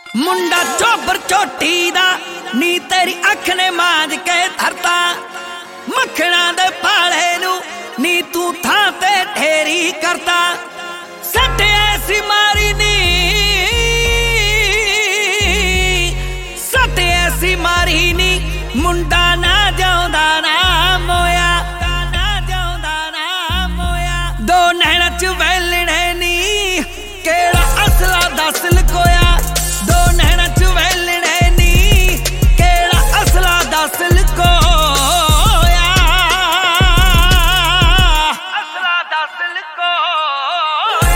मुंडा चोबर चोटी दा नी तेरी अख ने मांज के धरता मखना दे पाले नू नी तू थां ते ढेरी करता सट ऐसी मारी नी सट ऐसी मारी नी मुंडा ना जाउंदा ना मोया दो नैना च वेलणे नी केड़ा असला दस लकोया दो नैना च वेलणे नी केड़ा असला दस लकोया असला दस लकोया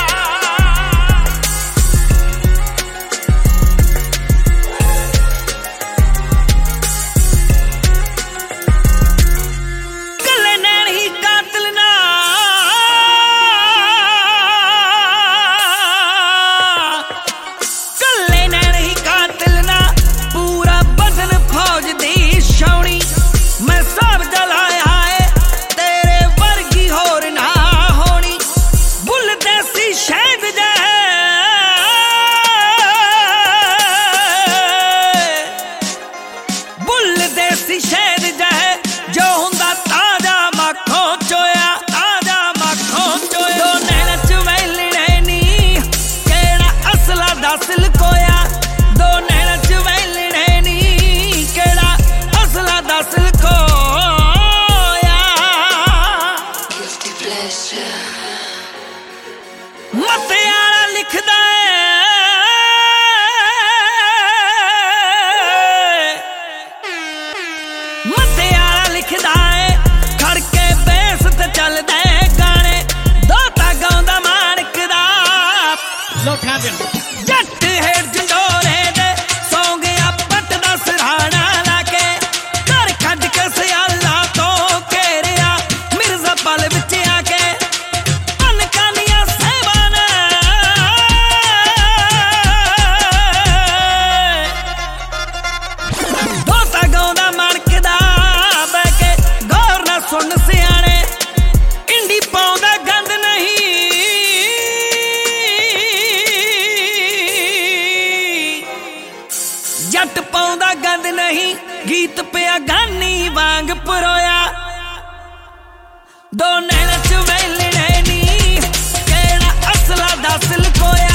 कल्ले नैन ही कातिल ना मैं सब जलाया है तेरे वर्गी होर ना होनी बुल देसी शहद जै बुल देसी शहद जै जो हुंदा ताजा मक्खों चोया दो नैना च वेलणे नी केड़ा असला दस लकोया दो नैना च वेलणे नी केड़ा असला दस मतियारा लिखदा मतियारा लिखदा है खड़के बेस ते चलदे गाने दोता गाउंदा माणक दा लोठा दिन जट हेठ जंडोरे दे सौ गया पट दा सराहना लाके घर खड के सियाला तो घेरिया मिर्जा पल विच आके सुन सियाने इंडी पाउंदा गंद नहीं जट पाउंदा गंद नहीं गीत पिया गानी वांग परोया दो नैना च वेलणे नी केड़ा असला दस लकोया।